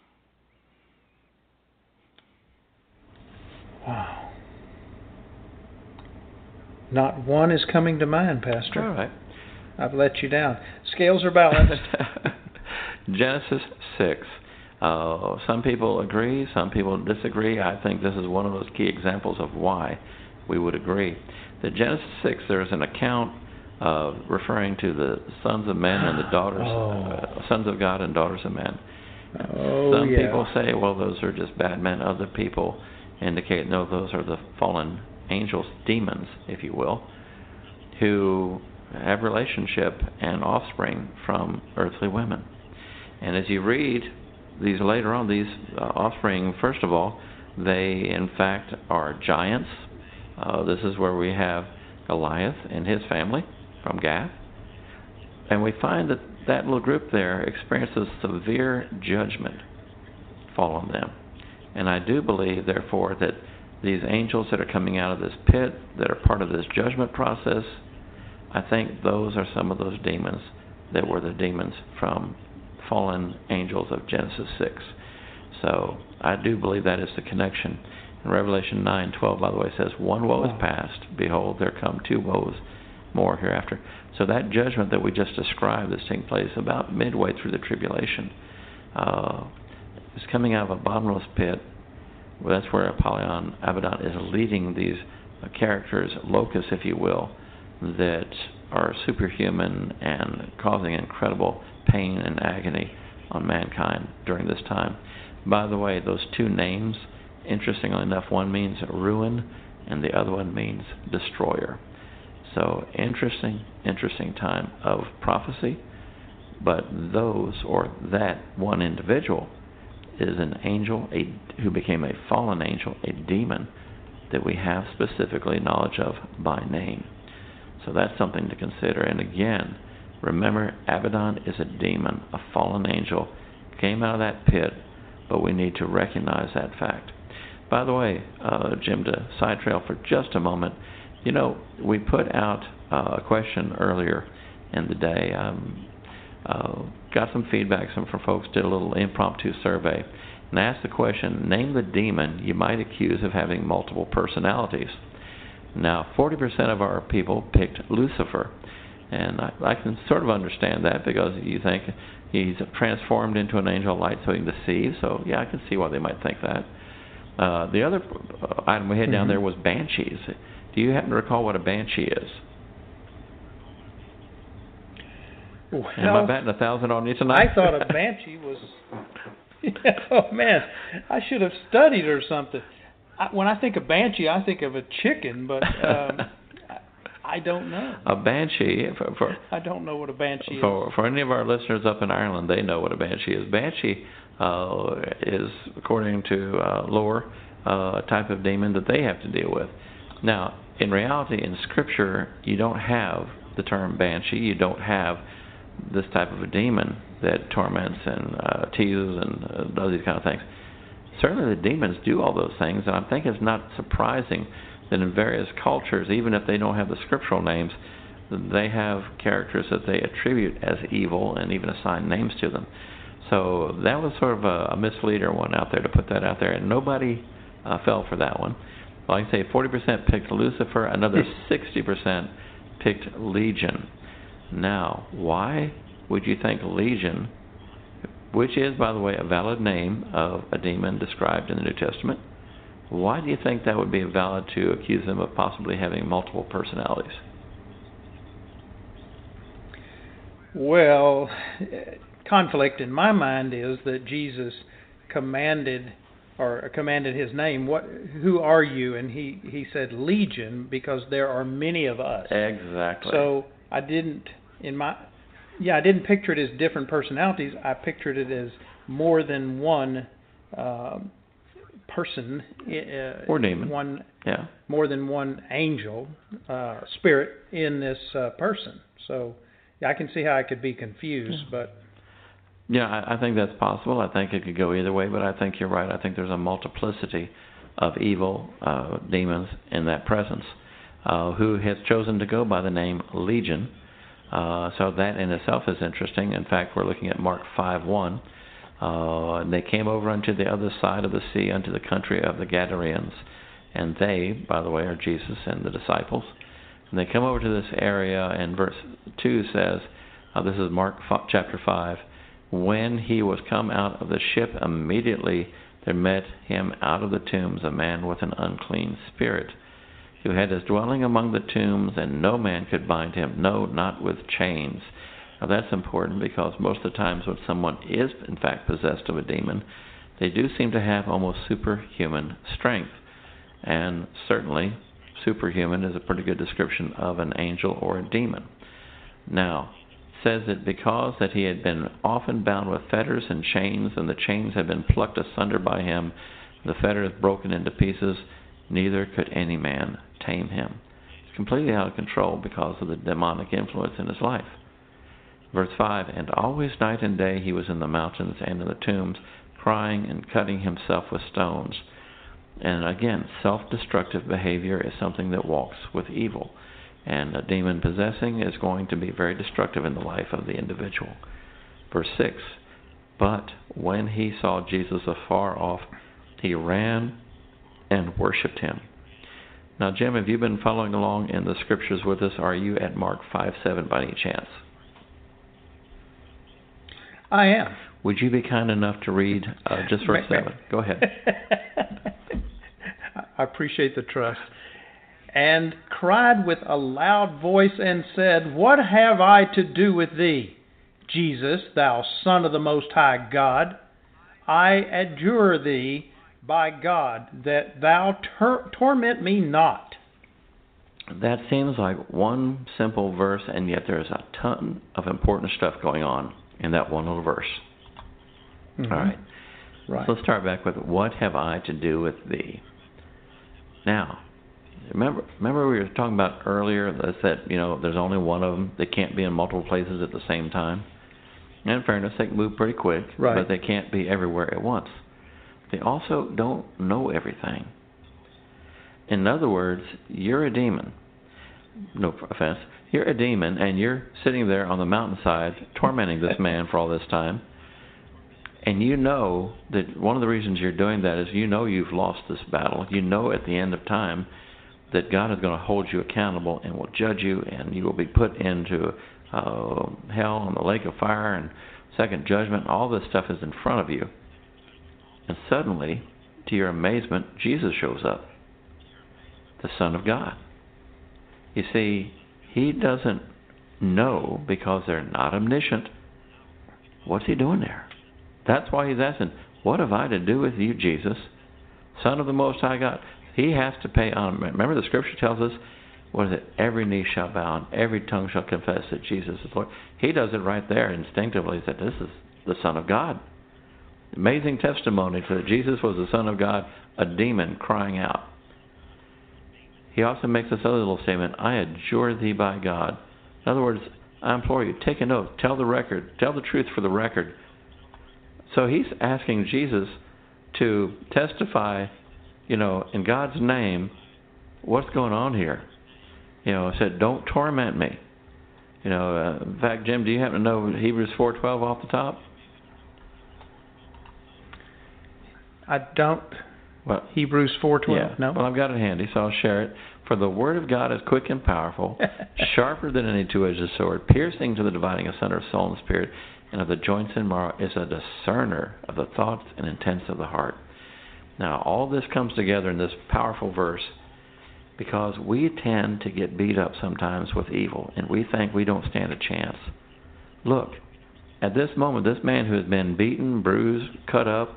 Wow. Not one is coming to mind, Pastor. All right. I've let you down. Scales are balanced. Genesis 6. Some people agree, some people disagree. I think this is one of those key examples of why we would agree. That Genesis 6, there is an account referring to the sons of men and the daughters, sons of God and daughters of men. Some people say, well, those are just bad men. Other people indicate, no, those are the fallen angels, demons, if you will, who have relationship and offspring from earthly women. And as you read these later on, these offspring, first of all, they in fact are giants. This is where we have Goliath and his family. from Gath. And we find that that little group there experiences severe judgment fall on them. And I do believe, therefore, that these angels that are coming out of this pit, that are part of this judgment process, I think those are some of those demons that were the demons from fallen angels of Genesis 6. So I do believe that is the connection. In Revelation 9:12, by the way, says, "One woe is past. Behold, there come 2 woes more hereafter." So that judgment that we just described that's taking place about midway through the tribulation is coming out of a bottomless pit. Well, that's where Apollyon, Abaddon, is leading these characters, locusts, if you will, that are superhuman and causing incredible pain and agony on mankind during this time. By the way, those 2 names, interestingly enough, one means ruin and the other one means destroyer. So interesting time of prophecy. But those, or that one individual, is an angel who became a fallen angel, a demon that we have specifically knowledge of by name. So that's something to consider. And again, remember, Abaddon is a demon, a fallen angel, came out of that pit, but we need to recognize that fact. By the way, Jim, to side trail for just a moment, you know, we put out a question earlier in the day. Got some feedback from folks, did a little impromptu survey, and asked the question, name the demon you might accuse of having multiple personalities. Now, 40% of our people picked Lucifer, and I can sort of understand that, because you think he's transformed into an angel of light so he can deceive, so yeah, I can see why they might think that. The other item we had down there was banshees. Do you happen to recall what a banshee is? Well, am I batting 1,000 on you tonight? I thought a banshee was... Oh, man, I should have studied or something. When I think of banshee, I think of a chicken, but I don't know. A banshee... I don't know what a banshee is. For any of our listeners up in Ireland, they know what a banshee is. Banshee is, according to lore, a type of demon that they have to deal with. Now, in reality, in Scripture, you don't have the term banshee. You don't have this type of a demon that torments and teases and does these kind of things. Certainly the demons do all those things, and I think it's not surprising that in various cultures, even if they don't have the scriptural names, they have characters that they attribute as evil and even assign names to them. So that was sort of a misleader one out there to put that out there, and nobody fell for that one. Like I say, 40% picked Lucifer, another 60% picked Legion. Now, why would you think Legion, which is, by the way, a valid name of a demon described in the New Testament, why do you think that would be valid to accuse them of possibly having multiple personalities? Well, conflict in my mind is that Jesus commanded his name, who are you? And he said Legion, because there are many of us. Exactly. So I didn't picture it as different personalities. I pictured it as more than one person or demon. More than one angel spirit in this person. So yeah, I can see how I could be confused, but yeah, I think that's possible. I think it could go either way, but I think you're right. I think there's a multiplicity of evil demons in that presence who has chosen to go by the name Legion. So that in itself is interesting. In fact, we're looking at Mark 5:1. And they came over unto the other side of the sea, unto the country of the Gadarenes. And they, by the way, are Jesus and the disciples. And they come over to this area, and verse 2 says, this is Mark chapter 5, when he was come out of the ship, immediately there met him out of the tombs a man with an unclean spirit, who had his dwelling among the tombs, and no man could bind him, no, not with chains. Now that's important, because most of the times when someone is in fact possessed of a demon, they do seem to have almost superhuman strength. And certainly superhuman is a pretty good description of an angel or a demon. Now, it says that because that he had been often bound with fetters and chains, and the chains had been plucked asunder by him, the fetters broken into pieces, neither could any man tame him. completely out of control because of the demonic influence in his life. Verse 5, and always night and day he was in the mountains and in the tombs, crying and cutting himself with stones. And again, self-destructive behavior is something that walks with evil. And a demon possessing is going to be very destructive in the life of the individual. Verse 6, but when he saw Jesus afar off, he ran and worshipped him. Now, Jim, have you been following along in the scriptures with us? Are you at Mark 5:7 by any chance? I am. Would you be kind enough to read just verse 7? Go ahead. I appreciate the trust. And cried with a loud voice and said, what have I to do with thee, Jesus, thou Son of the Most High God? I adjure thee by God that thou torment me not. That seems like one simple verse, and yet there's a ton of important stuff going on in that one little verse. Mm-hmm. All right. Right. So let's start back with, what have I to do with thee? Now, remember we were talking about earlier that there's only one of them. They can't be in multiple places at the same time. And in fairness, they can move pretty quick, right, but they can't be everywhere at once. They also don't know everything. In other words, you're a demon. No offense. You're a demon, and you're sitting there on the mountainside tormenting this man for all this time. And you know that one of the reasons you're doing that is you know you've lost this battle. You know at the end of time that God is going to hold you accountable and will judge you, and you will be put into hell and the lake of fire and second judgment. All this stuff is in front of you. And suddenly, to your amazement, Jesus shows up, the Son of God. You see, he doesn't know because they're not omniscient. What's he doing there? That's why he's asking, what have I to do with you, Jesus, Son of the Most High God? He has to pay on. Remember the scripture tells us, what is it? Every knee shall bow and every tongue shall confess that Jesus is Lord. He does it right there instinctively, that this is the Son of God. Amazing testimony for that Jesus was the Son of God, a demon crying out. He also makes this other little statement, I adjure thee by God. In other words, I implore you, take an oath, tell the record, tell the truth for the record. So he's asking Jesus to testify, in God's name, what's going on here. Said, don't torment me. In fact, Jim, do you happen to know Hebrews 4:12 off the top? I don't. Well, Hebrews 4:12. Yeah. No. Well, I've got it handy, so I'll share it. For the word of God is quick and powerful, sharper than any two-edged sword, piercing to the dividing asunder of soul and spirit, and of the joints and marrow, is a discerner of the thoughts and intents of the heart. Now, all this comes together in this powerful verse because we tend to get beat up sometimes with evil, and we think we don't stand a chance. Look, at this moment, this man who has been beaten, bruised, cut up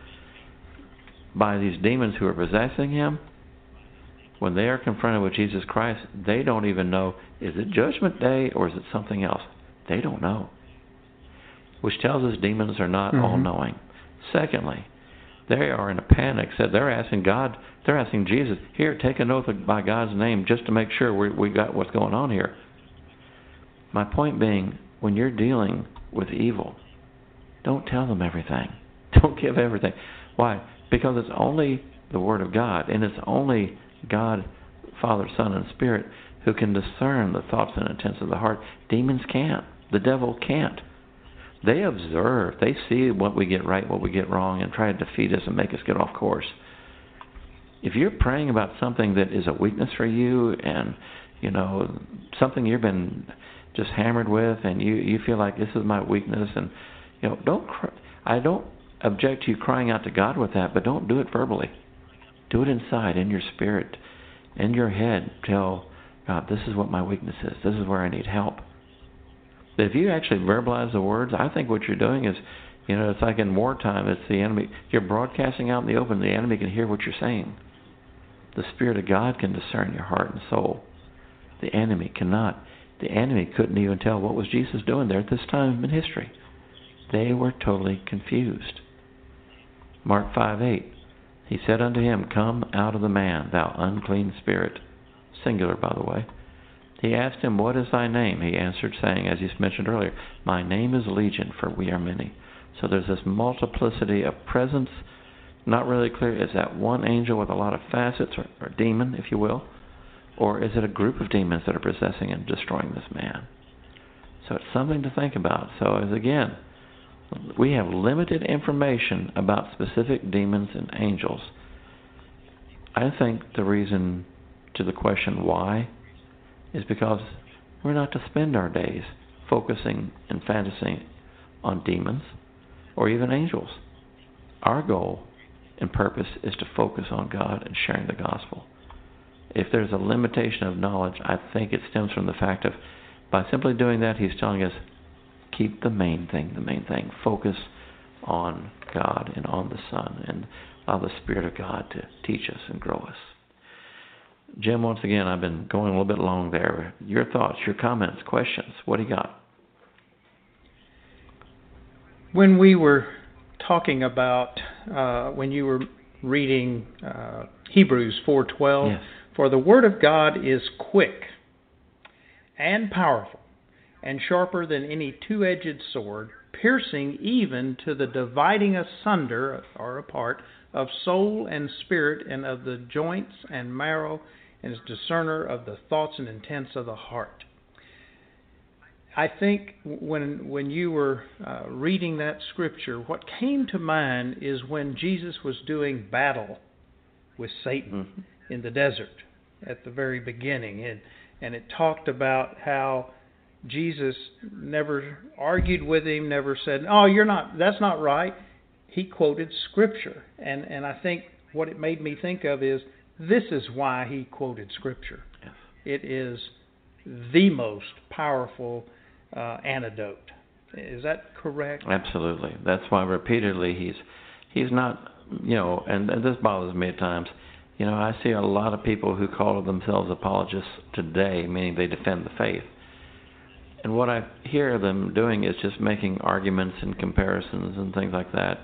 by these demons who are possessing him, when they are confronted with Jesus Christ, they don't even know, is it Judgment Day or is it something else? They don't know. Which tells us demons are not all-knowing. Secondly, they are in a panic. So they're asking God, they're asking Jesus, here, take an oath by God's name just to make sure we got what's going on here. My point being, when you're dealing with evil, don't tell them everything. Don't give everything. Why? Because it's only the Word of God, and it's only God, Father, Son, and Spirit who can discern the thoughts and intents of the heart. Demons can't. The devil can't. They observe. They see what we get right, what we get wrong, and try to defeat us and make us get off course. If you're praying about something that is a weakness for you and, something you've been just hammered with and you feel like this is my weakness, and, I don't object to you crying out to God with that, but don't do it verbally. Do it inside, in your spirit, in your head. Tell God, this is what my weakness is. This is where I need help. But if you actually verbalize the words, I think what you're doing is, it's like in wartime, it's the enemy. You're broadcasting out in the open. The enemy can hear what you're saying. The Spirit of God can discern your heart and soul. The enemy cannot. The enemy couldn't even tell what was Jesus doing there at this time in history. They were totally confused. Mark 5:8. He said unto him, come out of the man, thou unclean spirit. singular by the way. He asked him, "What is thy name?" He answered, saying, as you mentioned earlier, "My name is Legion, for we are many." So there's this multiplicity of presence. Not really clear, is that one angel with a lot of facets, or demon, if you will? Or is it a group of demons that are possessing and destroying this man? So it's something to think about. So as again, we have limited information about specific demons and angels. I think the reason to the question why is because we're not to spend our days focusing and fantasizing on demons or even angels. Our goal and purpose is to focus on God and sharing the gospel. If there's a limitation of knowledge, I think it stems from the fact of, by simply doing that, he's telling us, keep the main thing. Focus on God and on the Son, and allow the Spirit of God to teach us and grow us. Jim, once again, I've been going a little bit long there. Your thoughts, your comments, questions, what do you got? When we were talking about, when you were reading Hebrews 4:12, Yes. For the Word of God is quick and powerful and sharper than any two-edged sword, piercing even to the dividing asunder, or apart, of soul and spirit, and of the joints and marrow, and is discerner of the thoughts and intents of the heart. I think when you were reading that scripture, what came to mind is when Jesus was doing battle with Satan in the desert at the very beginning. And it talked about how Jesus never argued with him, never said, "Oh, that's not right." He quoted Scripture. And I think what it made me think of is, this is why he quoted Scripture. Yes. It is the most powerful antidote. Is that correct? Absolutely. That's why repeatedly he's not, and this bothers me at times. I see a lot of people who call themselves apologists today, meaning they defend the faith. And what I hear them doing is just making arguments and comparisons and things like that.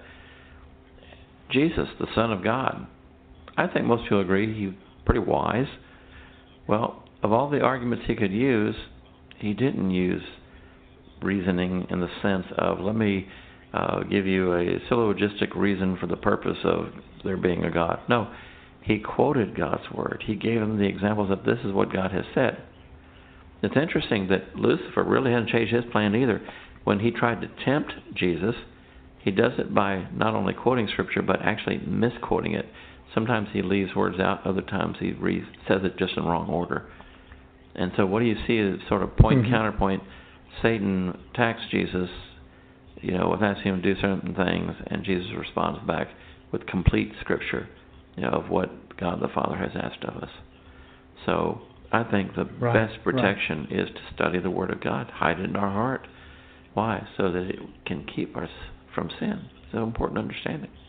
Jesus, the Son of God, I think most people agree he's pretty wise. Well, of all the arguments he could use, he didn't use reasoning in the sense of, let me give you a syllogistic reason for the purpose of there being a God. No, he quoted God's word. He gave them the examples of, this is what God has said. It's interesting that Lucifer really hasn't changed his plan either. When he tried to tempt Jesus, he does it by not only quoting Scripture, but actually misquoting it. Sometimes he leaves words out, other times he says it just in wrong order. And so what do you see is sort of point counterpoint. Satan attacks Jesus, with asking him to do certain things, and Jesus responds back with complete Scripture, of what God the Father has asked of us. So I think the best protection is to study the Word of God, hide it in our heart. Why? So that it can keep us from sin. So important to understand it.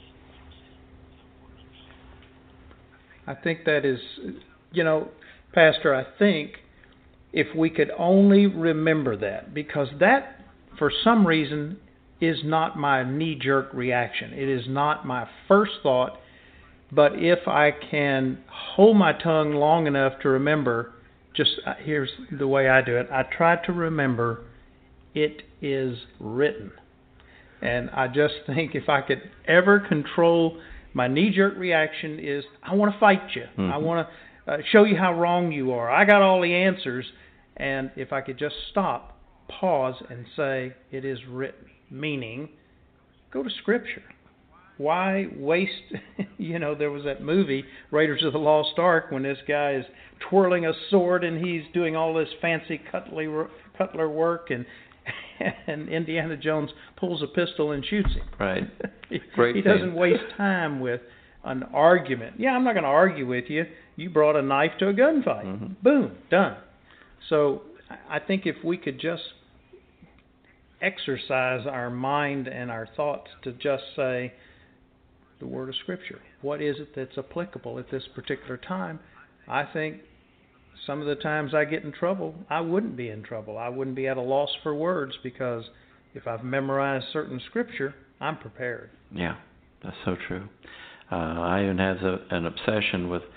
I think that is, Pastor, I think if we could only remember that, because that, for some reason, is not my knee-jerk reaction. It is not my first thought, but if I can hold my tongue long enough to remember, here's the way I do it. I try to remember, it is written. And I just think if I could ever control my knee-jerk reaction is, I want to fight you. I want to show you how wrong you are. I got all the answers. And if I could just stop, pause, and say, it is written, meaning, go to Scripture. Why waste, there was that movie, Raiders of the Lost Ark, when this guy is twirling a sword and he's doing all this fancy cutler work, and Indiana Jones pulls a pistol and shoots him. Right. He doesn't waste time with an argument. Yeah, I'm not going to argue with you. You brought a knife to a gunfight. Boom, done. So I think if we could just exercise our mind and our thoughts to just say the Word of Scripture, what is it that's applicable at this particular time? I think some of the times I get in trouble, I wouldn't be in trouble. I wouldn't be at a loss for words, because if I've memorized certain Scripture, I'm prepared. Yeah, that's so true. I even have an obsession with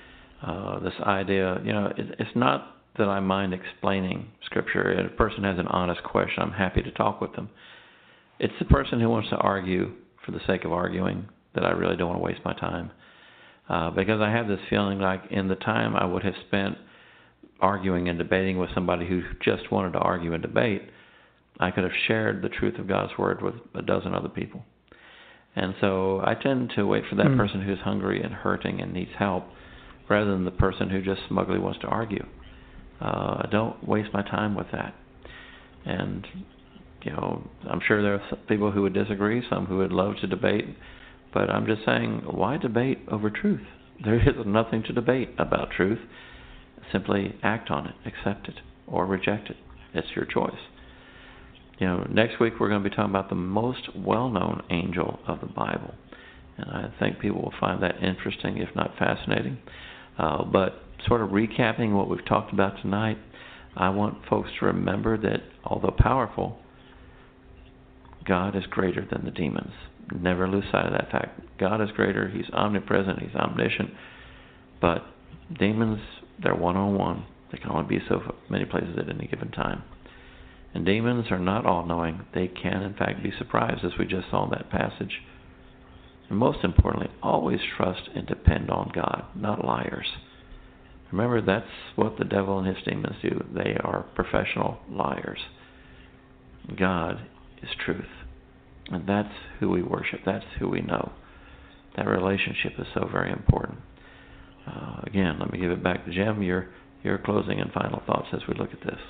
This idea, it's not that I mind explaining Scripture. If a person has an honest question, I'm happy to talk with them. It's the person who wants to argue for the sake of arguing that I really don't want to waste my time. Because I have this feeling like in the time I would have spent arguing and debating with somebody who just wanted to argue and debate, I could have shared the truth of God's Word with a dozen other people. And so I tend to wait for that person who's hungry and hurting and needs help rather than the person who just smugly wants to argue. I don't waste my time with that. And, I'm sure there are some people who would disagree, some who would love to debate, but I'm just saying, why debate over truth? There is nothing to debate about truth. Simply act on it, accept it, or reject it. It's your choice. Next week we're going to be talking about the most well-known angel of the Bible. And I think people will find that interesting, if not fascinating. But sort of recapping what we've talked about tonight, I want folks to remember that although powerful, God is greater than the demons. Never lose sight of that fact. God is greater. He's omnipresent. He's omniscient. But demons, they're one-on-one. They can only be so many places at any given time. And demons are not all-knowing. They can, in fact, be surprised, as we just saw in that passage. And most importantly, always trust and depend on God, not liars. Remember, that's what the devil and his demons do. They are professional liars. God is truth. And that's who we worship. That's who we know. That relationship is so very important. Again, let me give it back to Jim. Your closing and final thoughts as we look at this.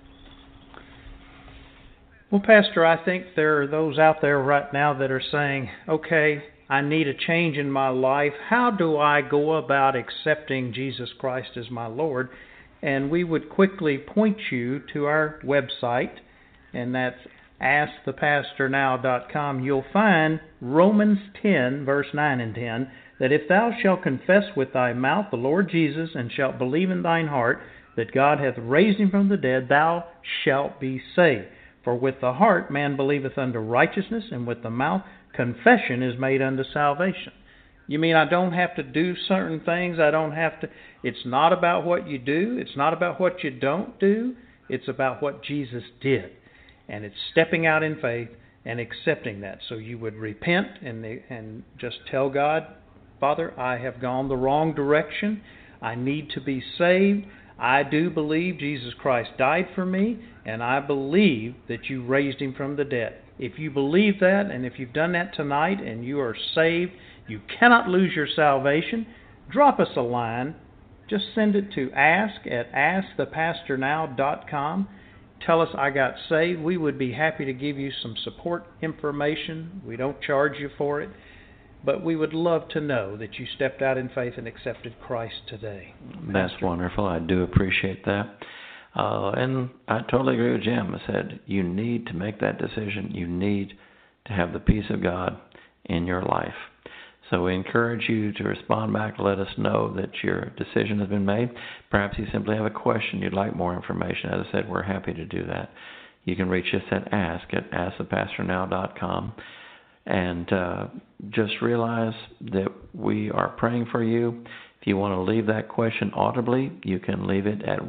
Well, Pastor, I think there are those out there right now that are saying, okay, I need a change in my life. How do I go about accepting Jesus Christ as my Lord? And we would quickly point you to our website, and that's askthepastornow.com. You'll find Romans 10, verse 9 and 10, that if thou shalt confess with thy mouth the Lord Jesus, and shalt believe in thine heart that God hath raised him from the dead, thou shalt be saved. For with the heart man believeth unto righteousness, and with the mouth confession is made unto salvation. You mean I don't have to do certain things? It's not about what you do. It's not about what you don't do. It's about what Jesus did. And it's stepping out in faith and accepting that. So you would repent and just tell God, Father, I have gone the wrong direction. I need to be saved. I do believe Jesus Christ died for me, and I believe that you raised him from the dead. If you believe that, and if you've done that tonight and you are saved, you cannot lose your salvation, drop us a line. Just send it to askthepastornow.com. Tell us I got saved. We would be happy to give you some support information. We don't charge you for it. But we would love to know that you stepped out in faith and accepted Christ today. That's wonderful. I do appreciate that. And I totally agree with Jim. I said, you need to make that decision. You need to have the peace of God in your life. So we encourage you to respond back. Let us know that your decision has been made. Perhaps you simply have a question. You'd like more information. As I said, we're happy to do that. You can reach us at askthepastornow.com. And just realize that we are praying for you. If you want to leave that question audibly, you can leave it at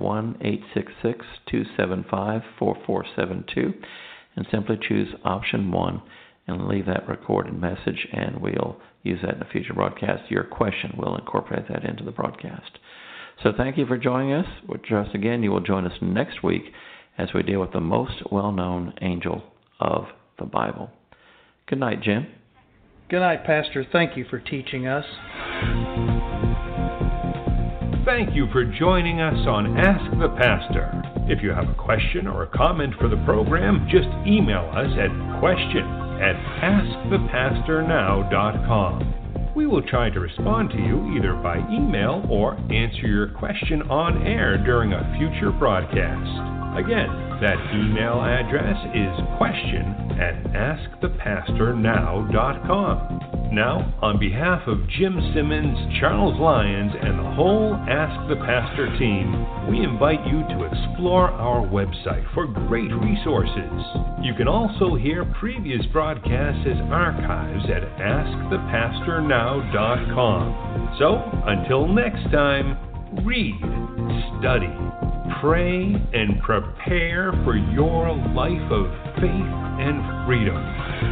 1-866-275-4472 and simply choose option 1 and leave that recorded message, and we'll use that in a future broadcast. Your question, we'll incorporate that into the broadcast. So thank you for joining us. We trust again you will join us next week as we deal with the most well-known angel of the Bible. Good night, Jim. Good night, Pastor. Thank you for teaching us. Thank you for joining us on Ask the Pastor. If you have a question or a comment for the program, just email us at question@askthepastornow.com. We will try to respond to you either by email or answer your question on air during a future broadcast. Again, that email address is question@askthepastornow.com. Now, on behalf of Jim Simmons, Charles Lyons, and the whole Ask the Pastor team, we invite you to explore our website for great resources. You can also hear previous broadcasts as archives at AskThePastorNow.com. So, until next time, Read, study, pray, and prepare for your life of faith and freedom.